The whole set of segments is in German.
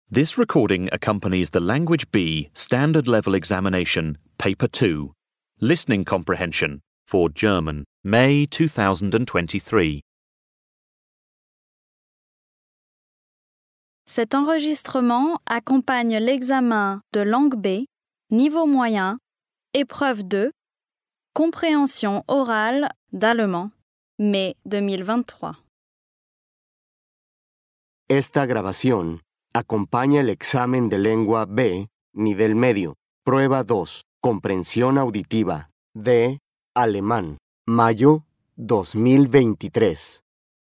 This recording accompanies the Language B Standard Level Examination, Paper 2, Listening Comprehension for German, May 2023. Cet enregistrement accompagne l'examen de langue B, niveau moyen, épreuve 2, compréhension orale d'allemand, mai 2023. Esta grabación acompaña el examen de lengua B, nivel medio, prueba 2, comprensión auditiva, de alemán, mayo 2023.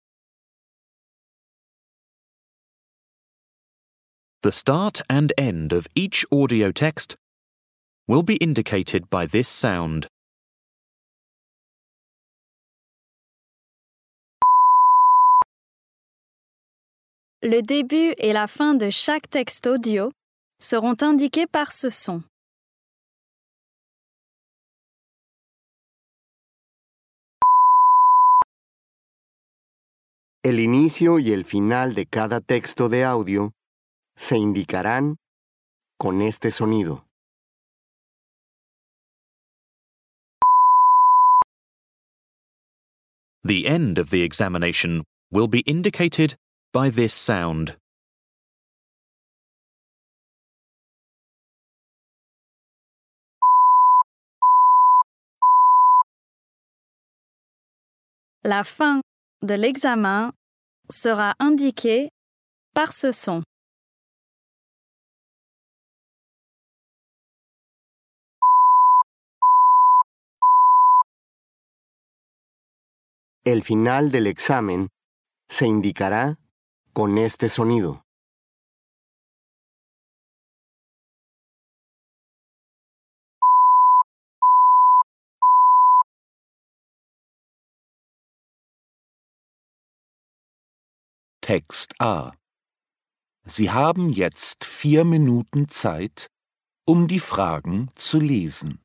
The start and end of each audio text will be indicated by this sound. Le début et la fin de chaque texte audio seront indiqués par ce son. El inicio y el final de cada texto de audio se indicarán con este sonido. The end of the examination will be indicated by this sound. La fin de l'examen sera indiquée par ce son. El final del examen se indicará con este sonido. Text A. Sie haben jetzt 4 Minuten Zeit, um die Fragen zu lesen.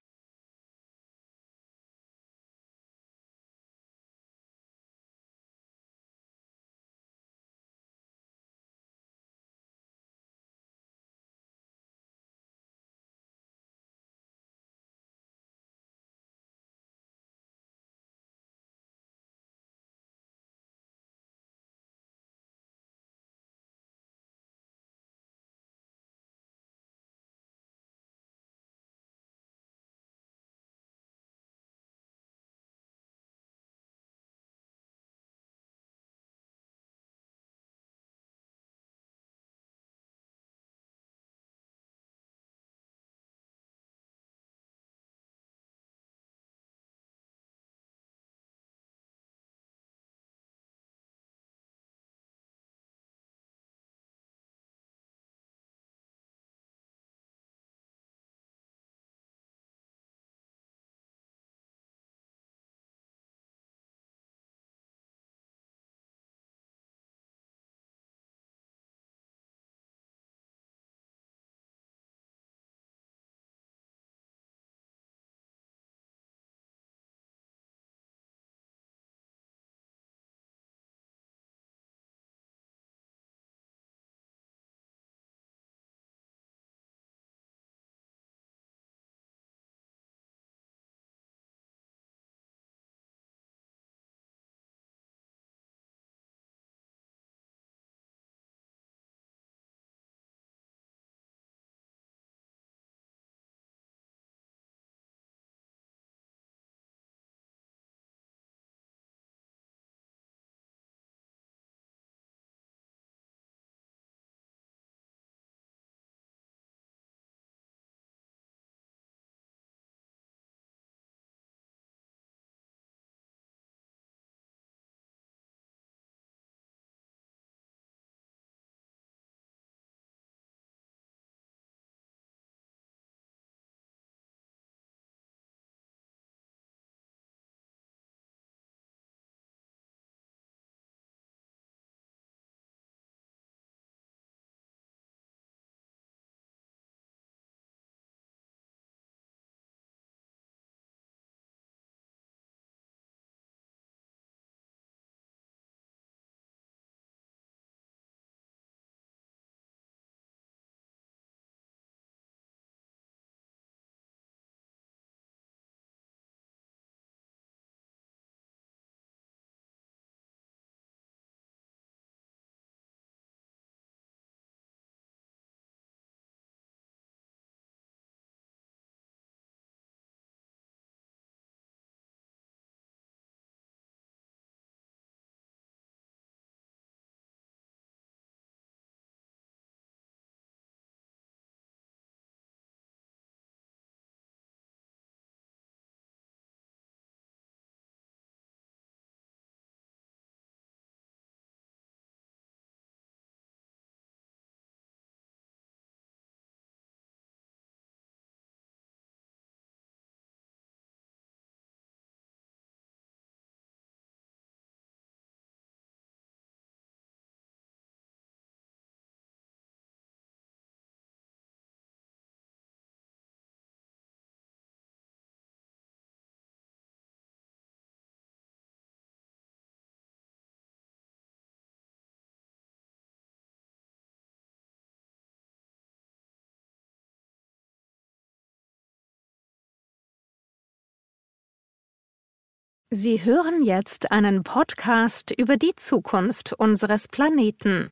Sie hören jetzt einen Podcast über die Zukunft unseres Planeten.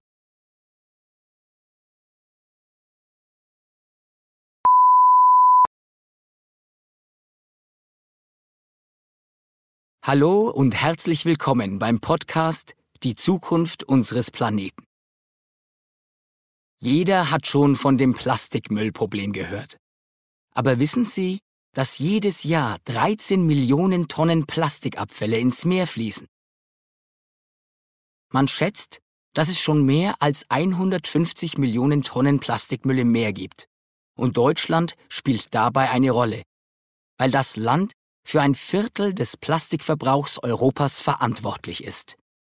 Hallo und herzlich willkommen beim Podcast Die Zukunft unseres Planeten. Jeder hat schon von dem Plastikmüllproblem gehört. Aber wissen Sie, dass jedes Jahr 13 Millionen Tonnen Plastikabfälle ins Meer fließen? Man schätzt, dass es schon mehr als 150 Millionen Tonnen Plastikmüll im Meer gibt. Und Deutschland spielt dabei eine Rolle, weil das Land für 1/4 des Plastikverbrauchs Europas verantwortlich ist.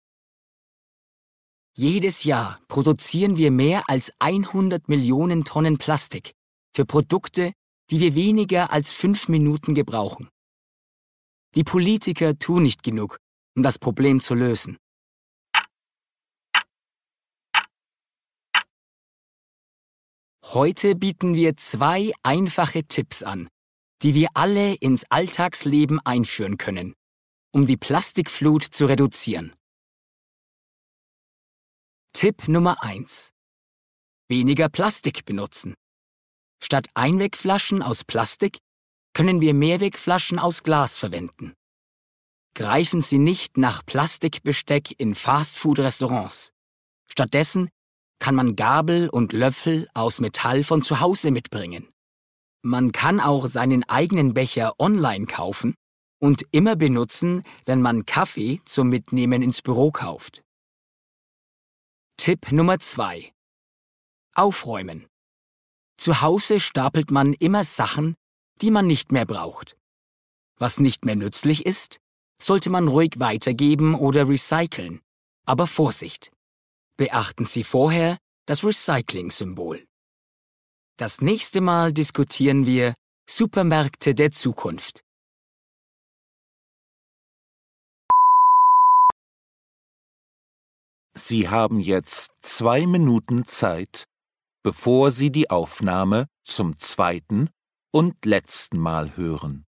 Jedes Jahr produzieren wir mehr als 100 Millionen Tonnen Plastik für Produkte, die wir weniger als 5 Minuten gebrauchen. Die Politiker tun nicht genug, um das Problem zu lösen. Heute bieten wir 2 einfache Tipps an, die wir alle ins Alltagsleben einführen können, um die Plastikflut zu reduzieren. Tipp Nummer 1. Weniger Plastik benutzen. Statt Einwegflaschen aus Plastik können wir Mehrwegflaschen aus Glas verwenden. Greifen Sie nicht nach Plastikbesteck in Fastfood-Restaurants. Stattdessen kann man Gabel und Löffel aus Metall von zu Hause mitbringen. Man kann auch seinen eigenen Becher online kaufen und immer benutzen, wenn man Kaffee zum Mitnehmen ins Büro kauft. Tipp Nummer 2. Aufräumen. Zu Hause stapelt man immer Sachen, die man nicht mehr braucht. Was nicht mehr nützlich ist, sollte man ruhig weitergeben oder recyceln. Aber Vorsicht! Beachten Sie vorher das Recycling-Symbol. Das nächste Mal diskutieren wir Supermärkte der Zukunft. Sie haben jetzt 2 Minuten Zeit, bevor Sie die Aufnahme zum zweiten und letzten Mal hören.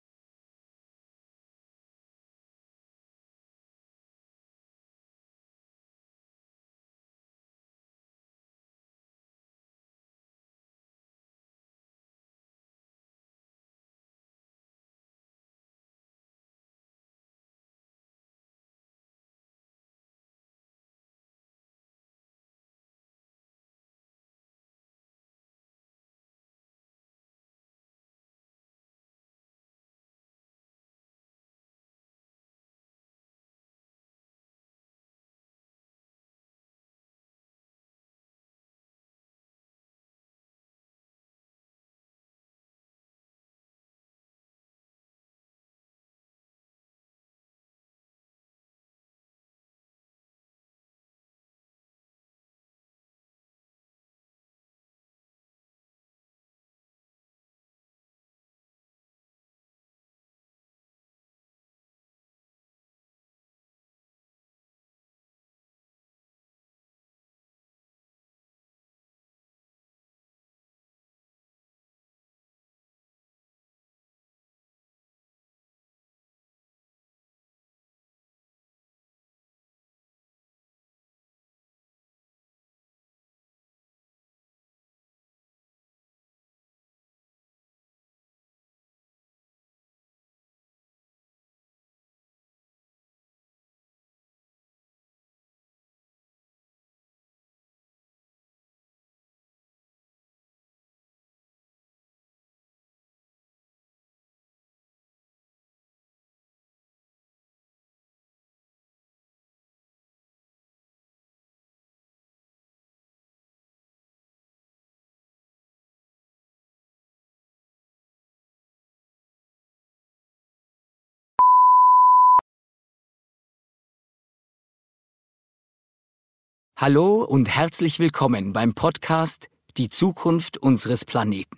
Hallo und herzlich willkommen beim Podcast Die Zukunft unseres Planeten.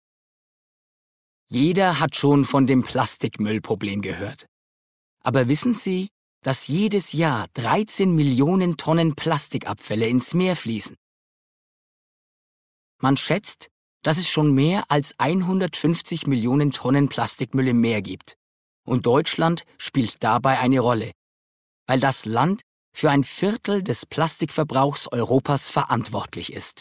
Jeder hat schon von dem Plastikmüllproblem gehört. Aber wissen Sie, dass jedes Jahr 13 Millionen Tonnen Plastikabfälle ins Meer fließen? Man schätzt, dass es schon mehr als 150 Millionen Tonnen Plastikmüll im Meer gibt. und Deutschland spielt dabei eine Rolle, weil das Land für 1/4 des Plastikverbrauchs Europas verantwortlich ist.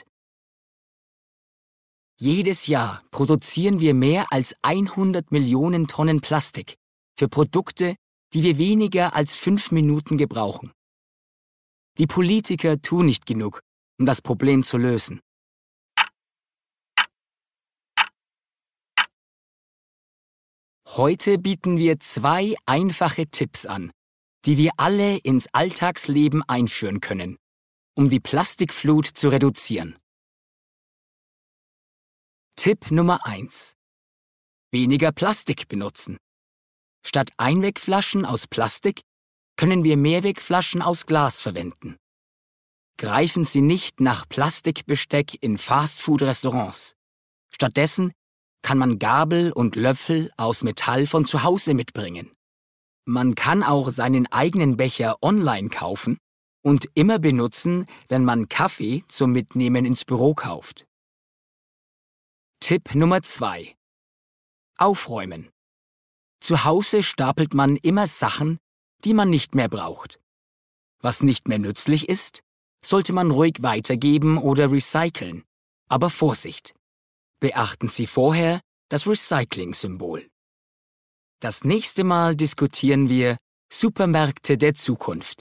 Jedes Jahr produzieren wir mehr als 100 Millionen Tonnen Plastik für Produkte, die wir weniger als 5 Minuten gebrauchen. Die Politiker tun nicht genug, um das Problem zu lösen. Heute bieten wir 2 einfache Tipps an, die wir alle ins Alltagsleben einführen können, um die Plastikflut zu reduzieren. Tipp Nummer 1: Weniger Plastik benutzen. Statt Einwegflaschen aus Plastik können wir Mehrwegflaschen aus Glas verwenden. Greifen Sie nicht nach Plastikbesteck in Fastfood-Restaurants. Stattdessen kann man Gabel und Löffel aus Metall von zu Hause mitbringen. Man kann auch seinen eigenen Becher online kaufen und immer benutzen, wenn man Kaffee zum Mitnehmen ins Büro kauft. Tipp Nummer 2: Aufräumen. Zu Hause stapelt man immer Sachen, die man nicht mehr braucht. Was nicht mehr nützlich ist, sollte man ruhig weitergeben oder recyceln. Aber Vorsicht! Beachten Sie vorher das Recycling-Symbol. Das nächste Mal diskutieren wir Supermärkte der Zukunft.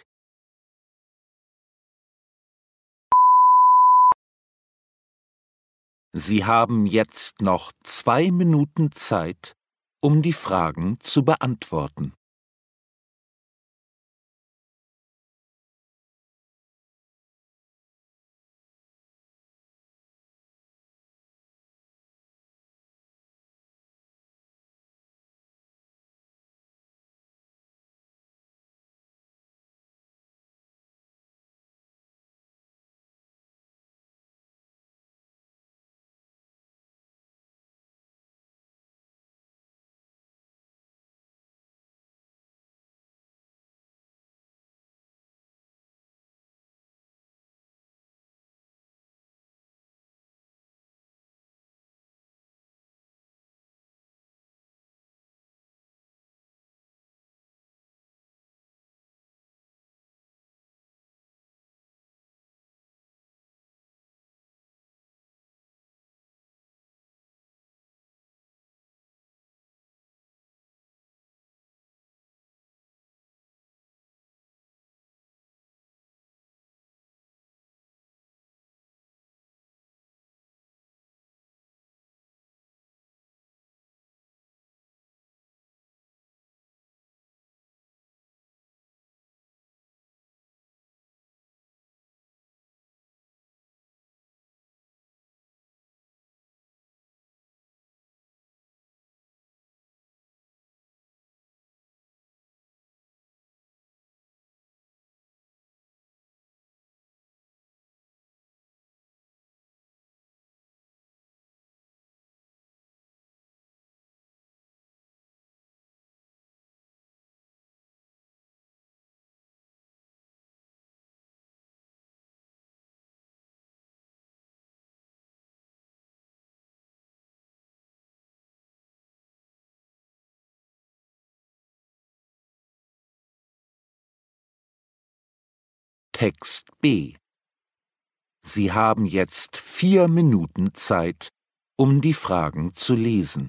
Sie haben jetzt noch 2 Minuten Zeit, um die Fragen zu beantworten. Text B. Sie haben jetzt 4 Minuten Zeit, um die Fragen zu lesen.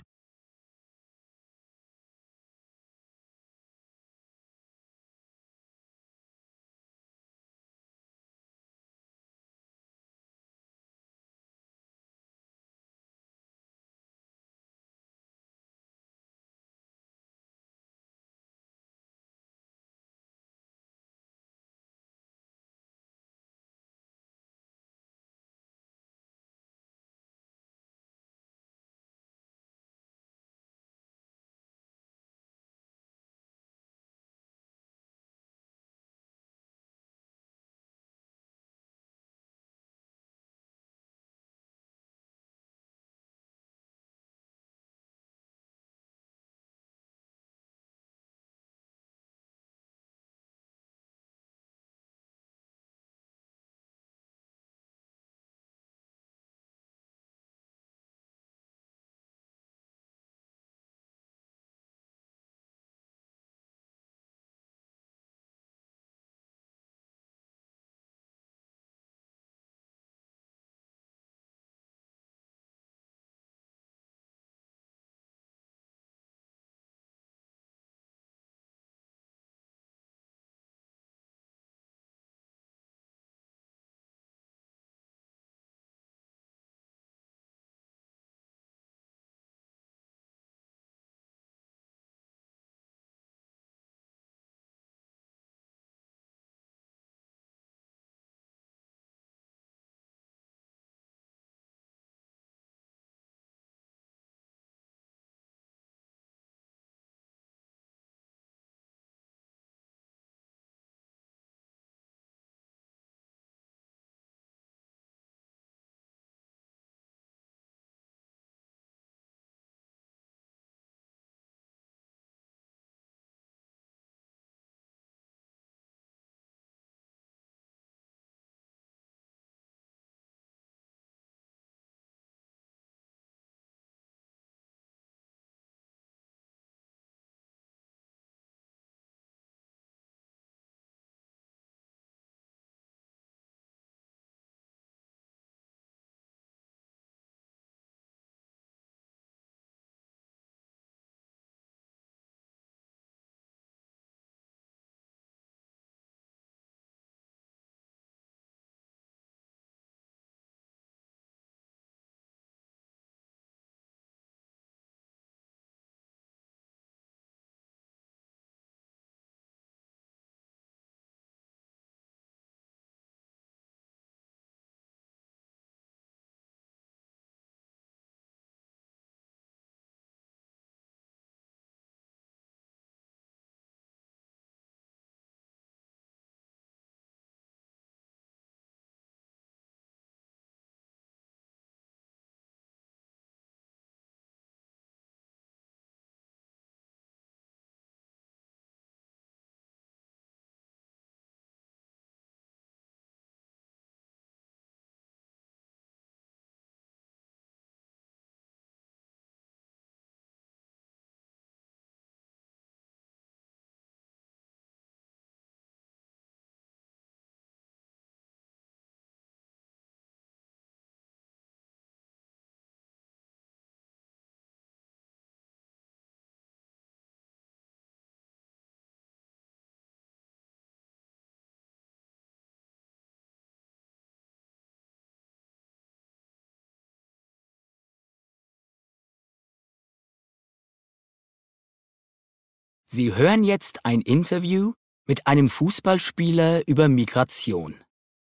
Sie hören jetzt ein Interview mit einem Fußballspieler über Migration.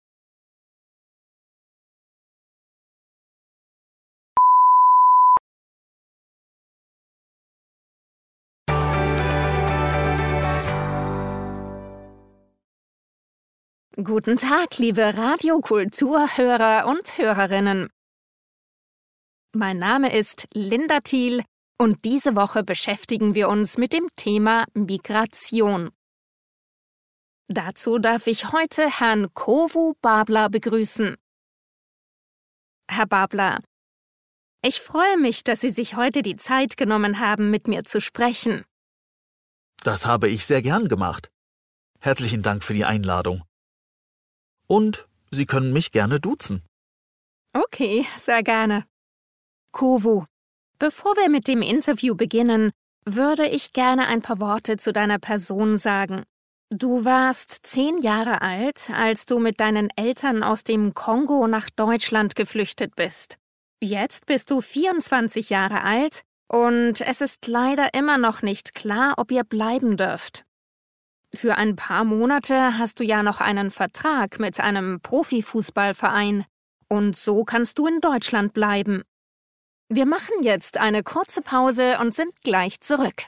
Guten Tag, liebe Radiokulturhörer und Hörerinnen. Mein Name ist Linda Thiel und diese Woche beschäftigen wir uns mit dem Thema Migration. Dazu darf ich heute Herrn Kovu Babla begrüßen. Herr Babla, ich freue mich, dass Sie sich heute die Zeit genommen haben, mit mir zu sprechen. Das habe ich sehr gern gemacht. Herzlichen Dank für die Einladung. Und Sie können mich gerne duzen. Okay, sehr gerne. Kovu, bevor wir mit dem Interview beginnen, würde ich gerne ein paar Worte zu deiner Person sagen. Du warst 10 Jahre alt, als du mit deinen Eltern aus dem Kongo nach Deutschland geflüchtet bist. Jetzt bist du 24 Jahre alt und es ist leider immer noch nicht klar, ob ihr bleiben dürft. Für ein paar Monate hast du ja noch einen Vertrag mit einem Profifußballverein und so kannst du in Deutschland bleiben. Wir machen jetzt eine kurze Pause und sind gleich zurück.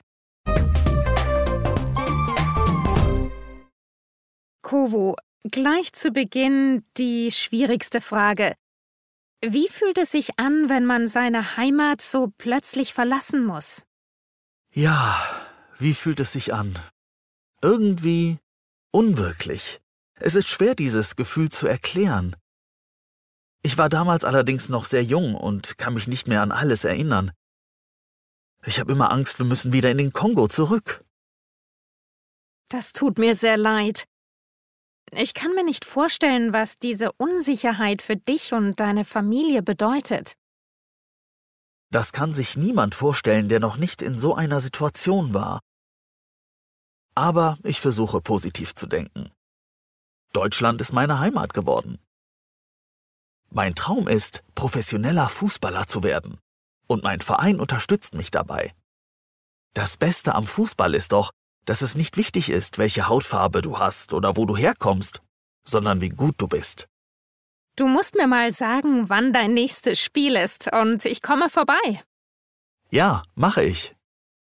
Kovu, gleich zu Beginn die schwierigste Frage. Wie fühlt es sich an, wenn man seine Heimat so plötzlich verlassen muss? Ja, wie fühlt es sich an? Irgendwie unwirklich. Es ist schwer, dieses Gefühl zu erklären. Ich war damals allerdings noch sehr jung und kann mich nicht mehr an alles erinnern. Ich habe immer Angst, wir müssen wieder in den Kongo zurück. Das tut mir sehr leid. Ich kann mir nicht vorstellen, was diese Unsicherheit für dich und deine Familie bedeutet. Das kann sich niemand vorstellen, der noch nicht in so einer Situation war. Aber ich versuche positiv zu denken. Deutschland ist meine Heimat geworden. Mein Traum ist, professioneller Fußballer zu werden. Und mein Verein unterstützt mich dabei. Das Beste am Fußball ist doch, dass es nicht wichtig ist, welche Hautfarbe du hast oder wo du herkommst, sondern wie gut du bist. Du musst mir mal sagen, wann dein nächstes Spiel ist, und ich komme vorbei. Ja, mache ich.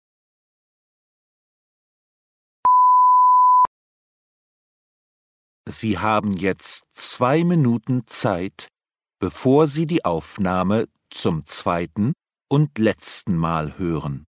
Sie haben jetzt 2 Minuten Zeit, bevor Sie die Aufnahme zum zweiten und letzten Mal hören.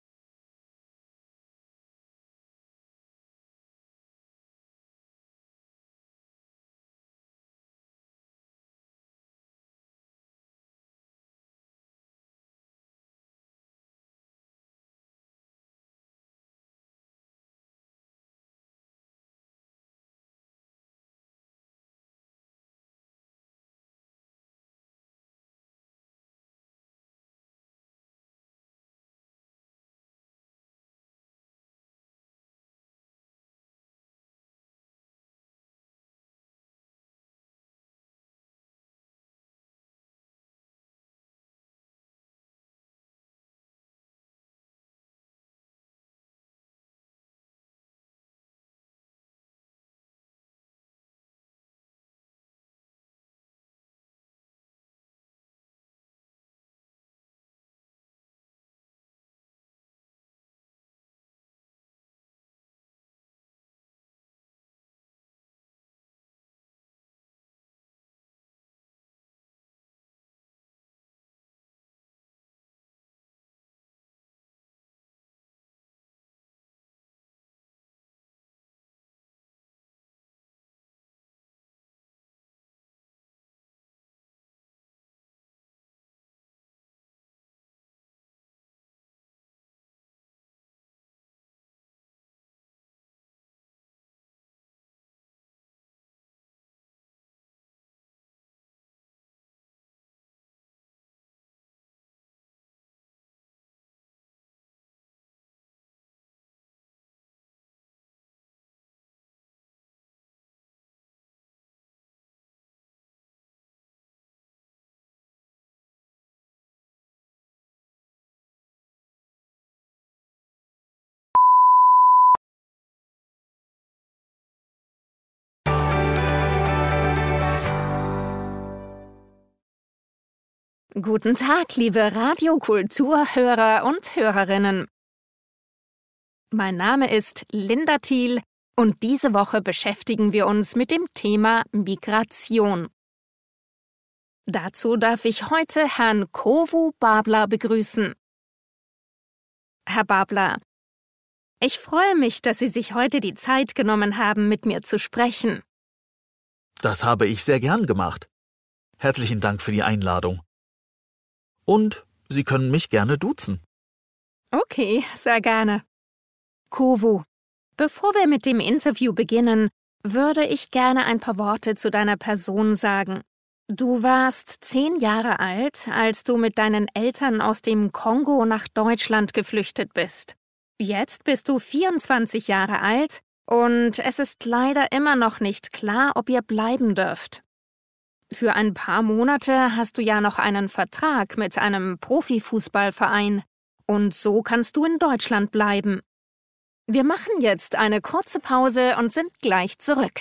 Guten Tag, liebe Radiokulturhörer und Hörerinnen. Mein Name ist Linda Thiel und diese Woche beschäftigen wir uns mit dem Thema Migration. Dazu darf ich heute Herrn Kovu Babler begrüßen. Herr Babler, ich freue mich, dass Sie sich heute die Zeit genommen haben, mit mir zu sprechen. Das habe ich sehr gern gemacht. Herzlichen Dank für die Einladung. Und Sie können mich gerne duzen. Okay, sehr gerne. Kovu, bevor wir mit dem Interview beginnen, würde ich gerne ein paar Worte zu deiner Person sagen. Du warst 10 Jahre alt, als du mit deinen Eltern aus dem Kongo nach Deutschland geflüchtet bist. Jetzt bist du 24 Jahre alt und es ist leider immer noch nicht klar, ob ihr bleiben dürft. Für ein paar Monate hast du ja noch einen Vertrag mit einem Profifußballverein und so kannst du in Deutschland bleiben. Wir machen jetzt eine kurze Pause und sind gleich zurück.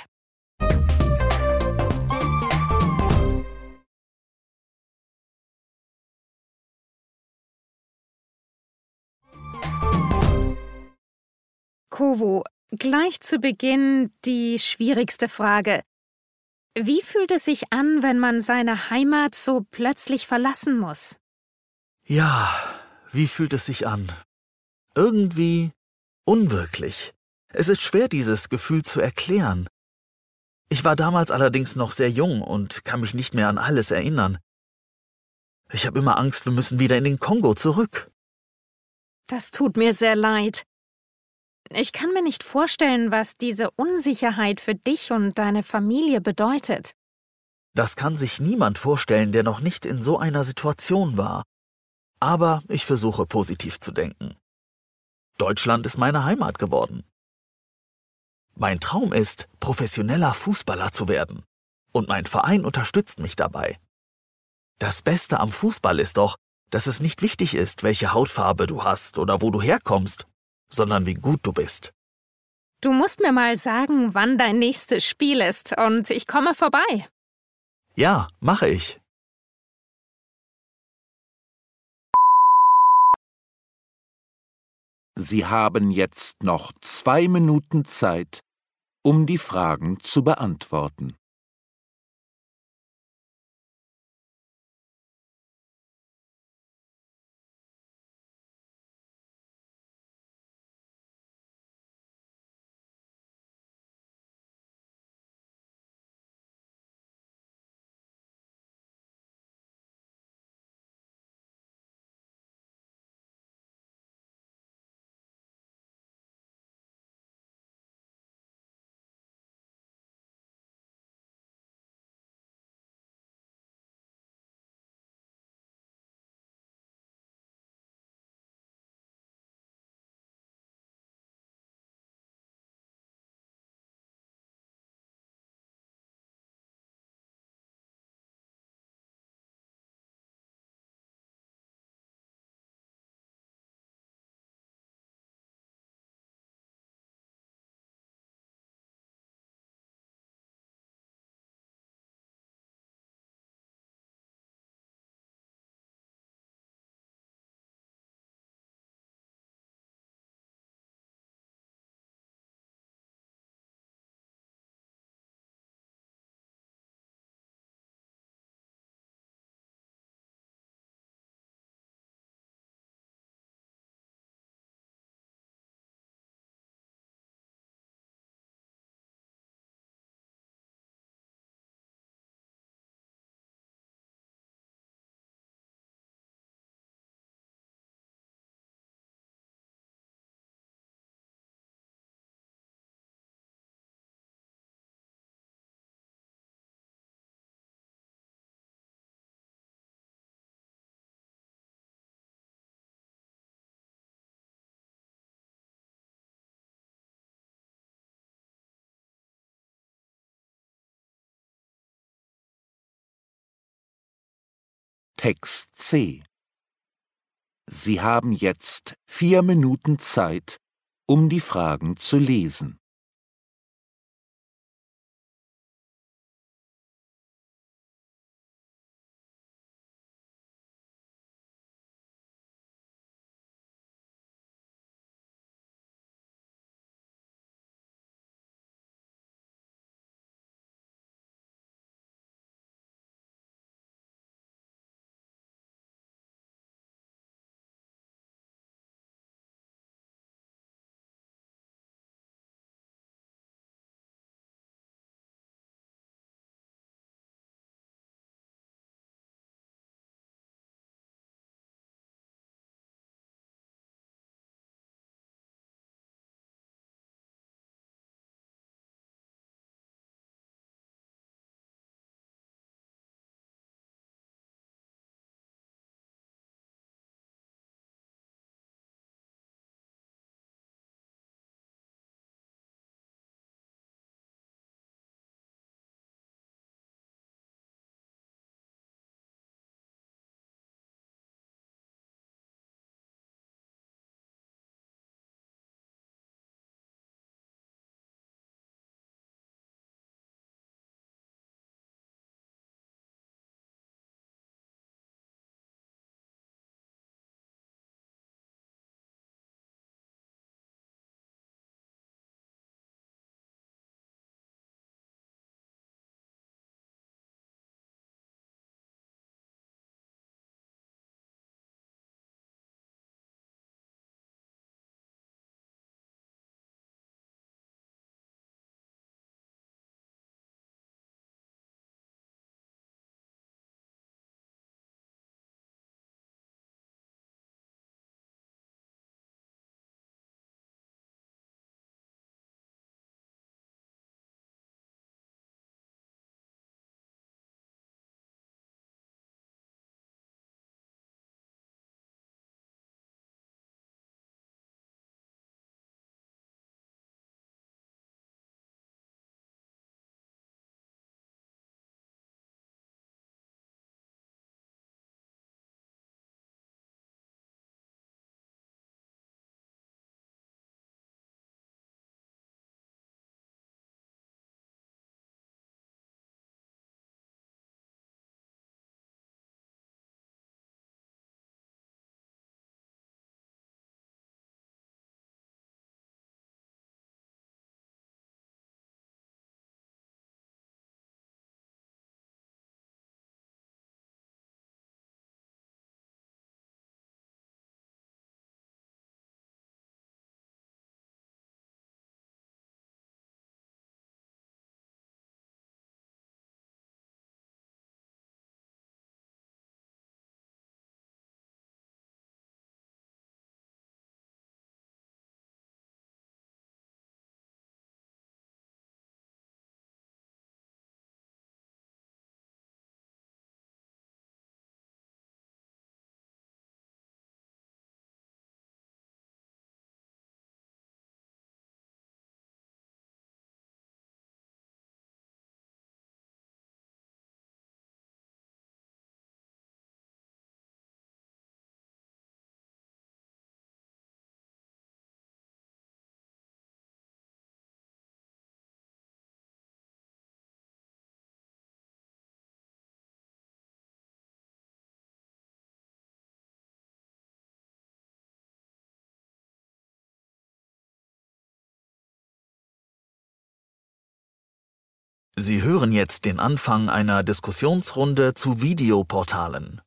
Kovu, gleich zu Beginn die schwierigste Frage. Wie fühlt es sich an, wenn man seine Heimat so plötzlich verlassen muss? Ja, wie fühlt es sich an? Irgendwie unwirklich. Es ist schwer, dieses Gefühl zu erklären. Ich war damals allerdings noch sehr jung und kann mich nicht mehr an alles erinnern. Ich habe immer Angst, wir müssen wieder in den Kongo zurück. Das tut mir sehr leid. Ich kann mir nicht vorstellen, was diese Unsicherheit für dich und deine Familie bedeutet. Das kann sich niemand vorstellen, der noch nicht in so einer Situation war. Aber ich versuche positiv zu denken. Deutschland ist meine Heimat geworden. Mein Traum ist, professioneller Fußballer zu werden. Und mein Verein unterstützt mich dabei. Das Beste am Fußball ist doch, dass es nicht wichtig ist, welche Hautfarbe du hast oder wo du herkommst, sondern wie gut du bist. Du musst mir mal sagen, wann dein nächstes Spiel ist, und ich komme vorbei. Ja, mache ich. Sie haben jetzt noch 2 Minuten Zeit, um die Fragen zu beantworten. Text C. Sie haben jetzt 4 Minuten Zeit, um die Fragen zu lesen. Sie hören jetzt den Anfang einer Diskussionsrunde zu Videoportalen.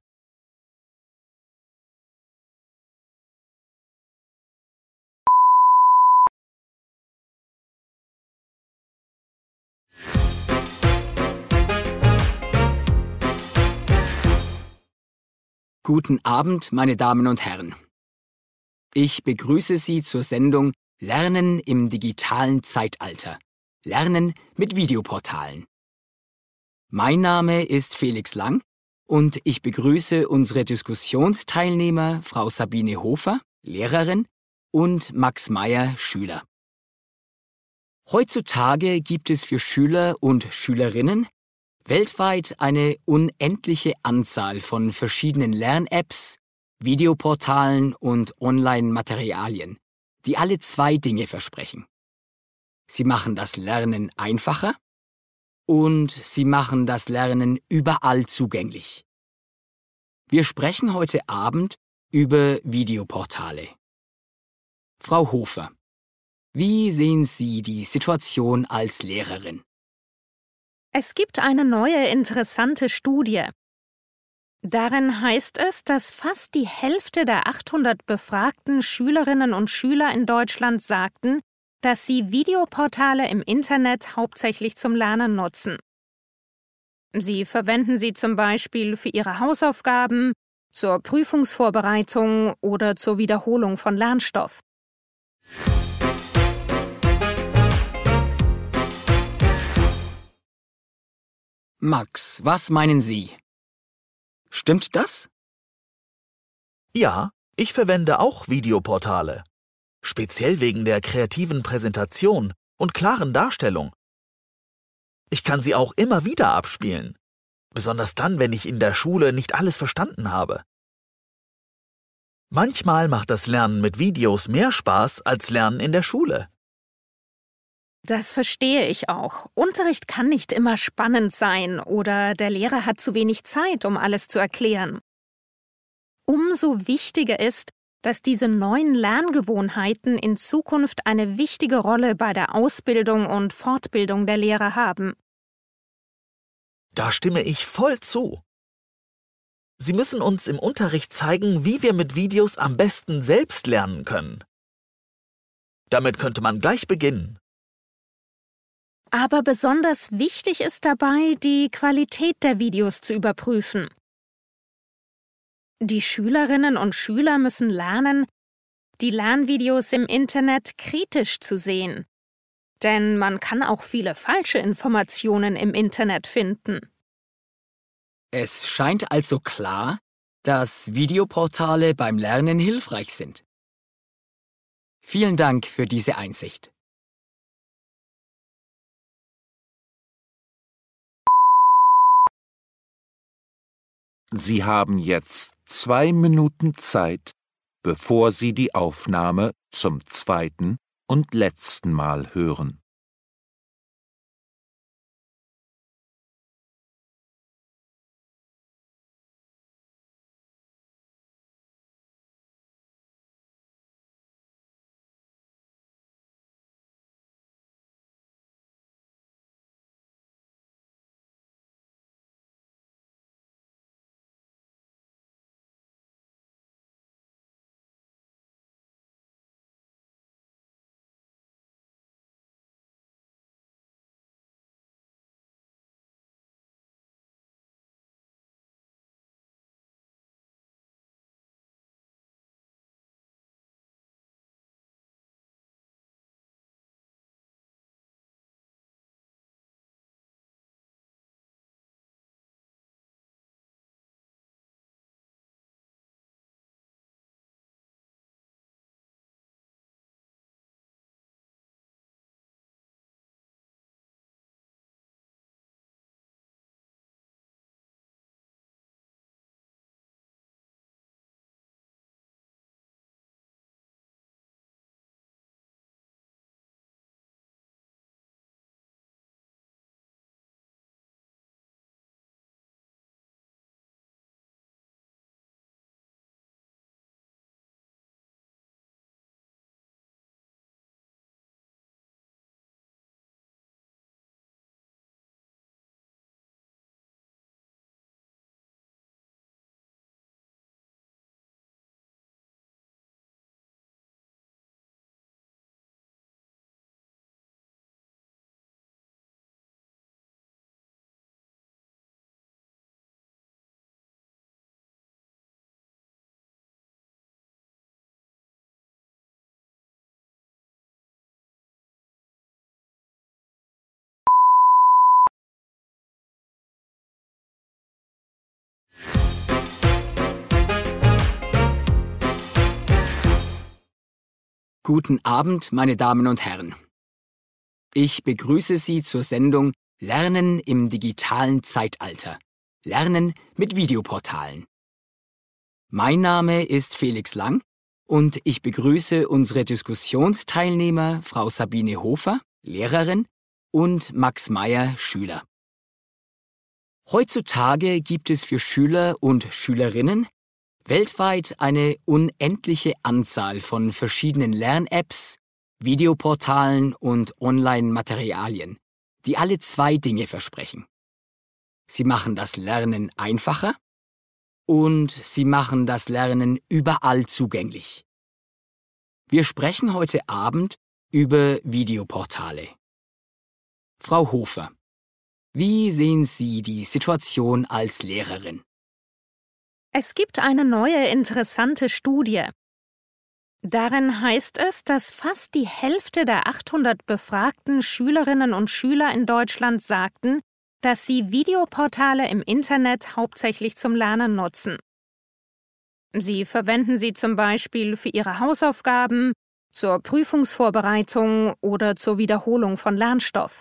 Guten Abend, meine Damen und Herren. Ich begrüße Sie zur Sendung Lernen im digitalen Zeitalter. Lernen mit Videoportalen. Mein Name ist Felix Lang und ich begrüße unsere Diskussionsteilnehmer Frau Sabine Hofer, Lehrerin, und Max Meyer, Schüler. Heutzutage gibt es für Schüler und Schülerinnen weltweit eine unendliche Anzahl von verschiedenen Lern-Apps, Videoportalen und Online-Materialien, die alle zwei Dinge versprechen. Sie machen das Lernen einfacher und sie machen das Lernen überall zugänglich. Wir sprechen heute Abend über Videoportale. Frau Hofer, wie sehen Sie die Situation als Lehrerin? Es gibt eine neue interessante Studie. Darin heißt es, dass fast die Hälfte der 800 befragten Schülerinnen und Schüler in Deutschland sagten, dass sie Videoportale im Internet hauptsächlich zum Lernen nutzen. Sie verwenden sie zum Beispiel für ihre Hausaufgaben, zur Prüfungsvorbereitung oder zur Wiederholung von Lernstoff. Max, was meinen Sie? Stimmt das? Ja, ich verwende auch Videoportale. Speziell wegen der kreativen Präsentation und klaren Darstellung. Ich kann sie auch immer wieder abspielen. Besonders dann, wenn ich in der Schule nicht alles verstanden habe. Manchmal macht das Lernen mit Videos mehr Spaß als Lernen in der Schule. Das verstehe ich auch. Unterricht kann nicht immer spannend sein oder der Lehrer hat zu wenig Zeit, um alles zu erklären. Umso wichtiger ist, dass diese neuen Lerngewohnheiten in Zukunft eine wichtige Rolle bei der Ausbildung und Fortbildung der Lehrer haben. Da stimme ich voll zu. Sie müssen uns im Unterricht zeigen, wie wir mit Videos am besten selbst lernen können. Damit könnte man gleich beginnen. Aber besonders wichtig ist dabei, die Qualität der Videos zu überprüfen. Die Schülerinnen und Schüler müssen lernen, die Lernvideos im Internet kritisch zu sehen. Denn man kann auch viele falsche Informationen im Internet finden. Es scheint also klar, dass Videoportale beim Lernen hilfreich sind. Vielen Dank für diese Einsicht. Sie haben jetzt 2 Minuten Zeit, bevor Sie die Aufnahme zum zweiten und letzten Mal hören. Guten Abend, meine Damen und Herren. Ich begrüße Sie zur Sendung Lernen im digitalen Zeitalter. Lernen mit Videoportalen. Mein Name ist Felix Lang und ich begrüße unsere Diskussionsteilnehmer Frau Sabine Hofer, Lehrerin, und Max Meyer, Schüler. Heutzutage gibt es für Schüler und Schülerinnen weltweit eine unendliche Anzahl von verschiedenen Lern-Apps, Videoportalen und Online-Materialien, die alle zwei Dinge versprechen. Sie machen das Lernen einfacher und sie machen das Lernen überall zugänglich. Wir sprechen heute Abend über Videoportale. Frau Hofer, wie sehen Sie die Situation als Lehrerin? Es gibt eine neue interessante Studie. Darin heißt es, dass fast die Hälfte der 800 befragten Schülerinnen und Schüler in Deutschland sagten, dass sie Videoportale im Internet hauptsächlich zum Lernen nutzen. Sie verwenden sie zum Beispiel für ihre Hausaufgaben, zur Prüfungsvorbereitung oder zur Wiederholung von Lernstoff.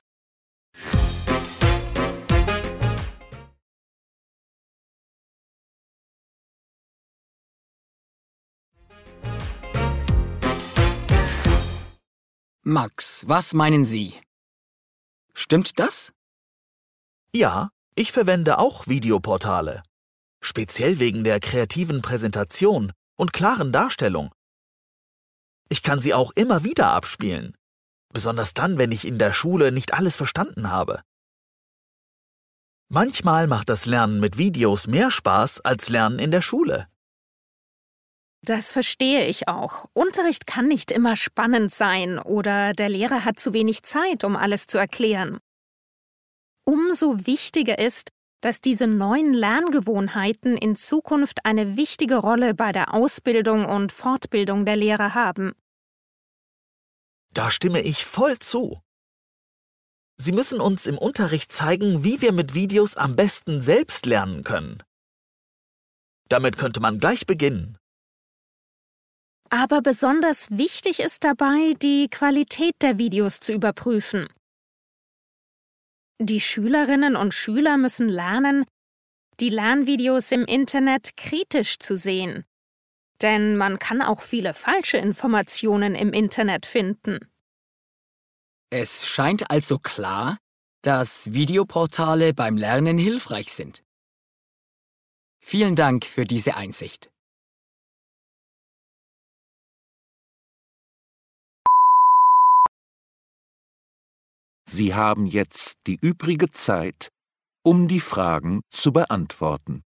Max, was meinen Sie? Stimmt das? Ja, ich verwende auch Videoportale. Speziell wegen der kreativen Präsentation und klaren Darstellung. Ich kann sie auch immer wieder abspielen. Besonders dann, wenn ich in der Schule nicht alles verstanden habe. Manchmal macht das Lernen mit Videos mehr Spaß als Lernen in der Schule. Das verstehe ich auch. Unterricht kann nicht immer spannend sein oder der Lehrer hat zu wenig Zeit, um alles zu erklären. Umso wichtiger ist, dass diese neuen Lerngewohnheiten in Zukunft eine wichtige Rolle bei der Ausbildung und Fortbildung der Lehrer haben. Da stimme ich voll zu. Sie müssen uns im Unterricht zeigen, wie wir mit Videos am besten selbst lernen können. Damit könnte man gleich beginnen. Aber besonders wichtig ist dabei, die Qualität der Videos zu überprüfen. Die Schülerinnen und Schüler müssen lernen, die Lernvideos im Internet kritisch zu sehen. Denn man kann auch viele falsche Informationen im Internet finden. Es scheint also klar, dass Videoportale beim Lernen hilfreich sind. Vielen Dank für diese Einsicht. Sie haben jetzt die übrige Zeit, um die Fragen zu beantworten.